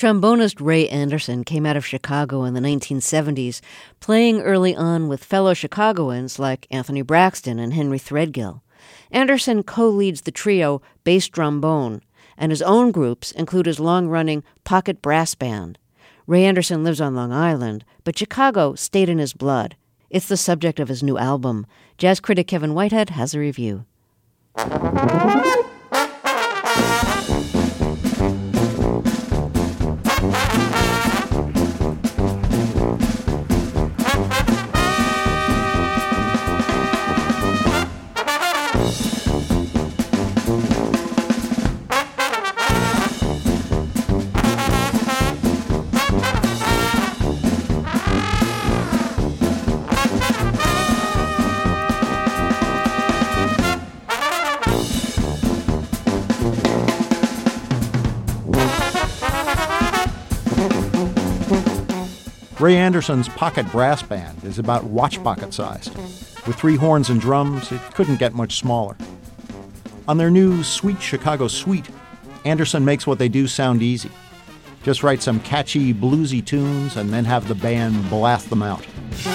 Trombonist Ray Anderson came out of Chicago in the 1970s, playing early on with fellow Chicagoans like Anthony Braxton and Henry Threadgill. Anderson co-leads the trio Bass Trombone, and his own groups include his long-running Pocket Brass Band. Ray Anderson lives on Long Island, but Chicago stayed in his blood. It's the subject of his new album. Jazz critic Kevin Whitehead has a review. Ray Anderson's Pocket Brass Band is about watch pocket sized. With 3 horns and drums, it couldn't get much smaller. On their new Sweet Chicago Suite, Anderson makes what they do sound easy. Just write some catchy, bluesy tunes and then have the band blast them out.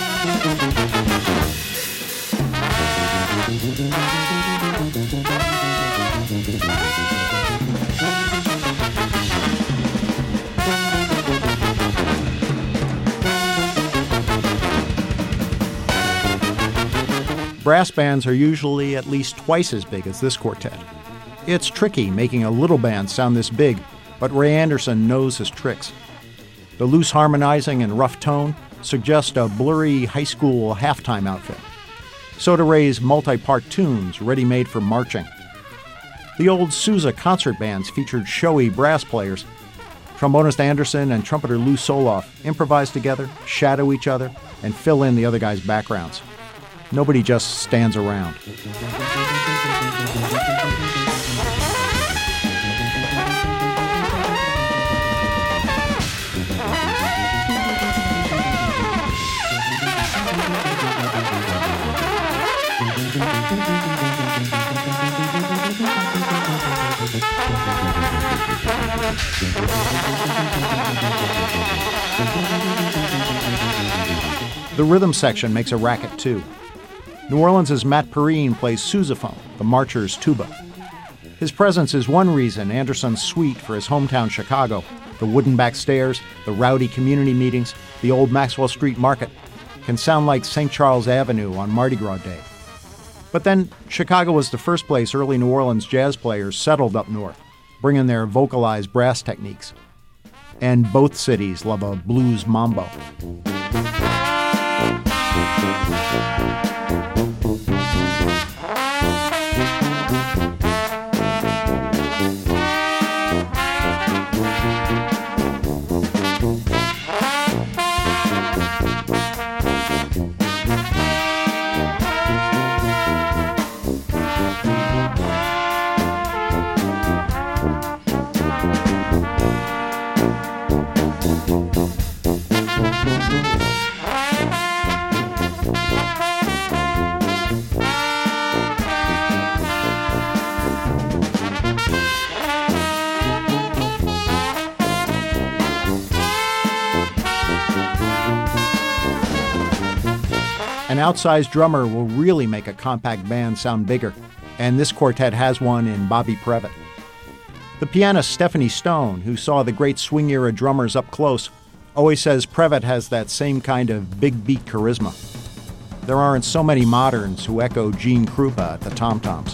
Brass bands are usually at least twice as big as this quartet. It's tricky making a little band sound this big, but Ray Anderson knows his tricks. The loose harmonizing and rough tone suggest a blurry high school halftime outfit. So do Ray's multi-part tunes ready-made for marching. The old Sousa concert bands featured showy brass players. Trombonist Anderson and trumpeter Lou Soloff improvise together, shadow each other, and fill in the other guys' backgrounds. Nobody just stands around. The rhythm section makes a racket too. New Orleans' Matt Perrine plays sousaphone, the marcher's tuba. His presence is one reason Anderson's suite for his hometown Chicago, the wooden back stairs, the rowdy community meetings, the old Maxwell Street Market, can sound like St. Charles Avenue on Mardi Gras Day. But then, Chicago was the first place early New Orleans jazz players settled up north, bringing their vocalized brass techniques. And both cities love a blues mambo. An outsized drummer will really make a compact band sound bigger, and this quartet has one in Bobby Previtt. The pianist Stephanie Stone, who saw the great swing-era drummers up close, always says Previtt has that same kind of big beat charisma. There aren't so many moderns who echo Gene Krupa at the tom-toms.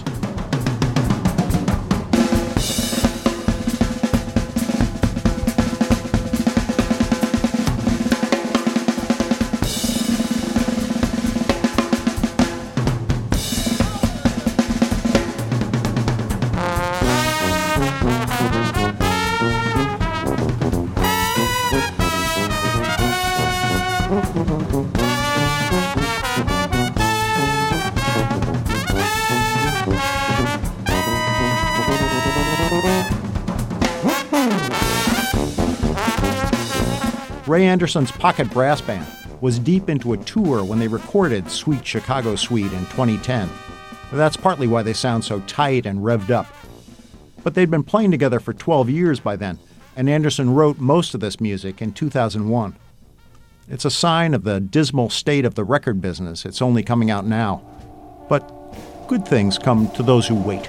Ray Anderson's Pocket Brass Band was deep into a tour when they recorded Sweet Chicago Suite in 2010. That's partly why they sound so tight and revved up. But they'd been playing together for 12 years by then, and Anderson wrote most of this music in 2001. It's a sign of the dismal state of the record business. It's only coming out now. But good things come to those who wait.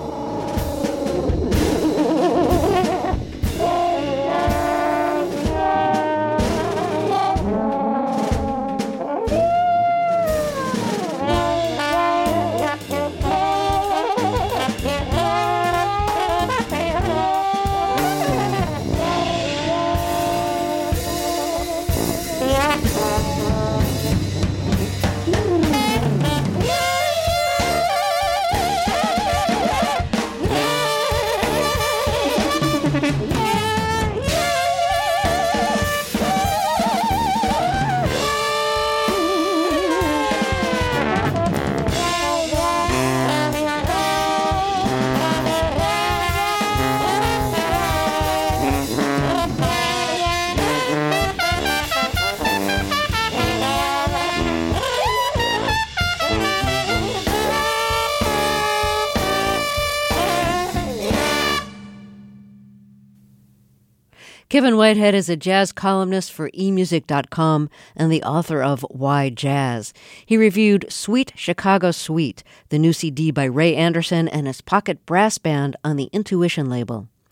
Kevin Whitehead is a jazz columnist for emusic.com and the author of Why Jazz. He reviewed Sweet Chicago Suite, the new CD by Ray Anderson and his pocket brass band on the Intuition label.